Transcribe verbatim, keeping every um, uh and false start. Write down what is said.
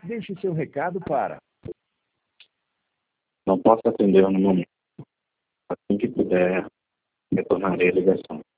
Deixe seu recado para... Não posso atender no momento. Assim que puder, retornarei a ligação.